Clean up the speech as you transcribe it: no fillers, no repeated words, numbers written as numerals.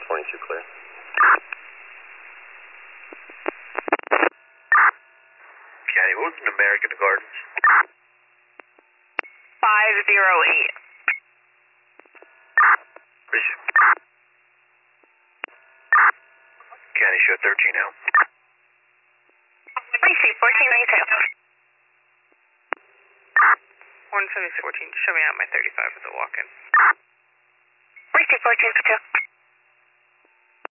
122 clear. County, what was in American Gardens? 508. County, show 13 now. Receive 1492. 17614, show me out my 35 as a walk-in. Receive 1492.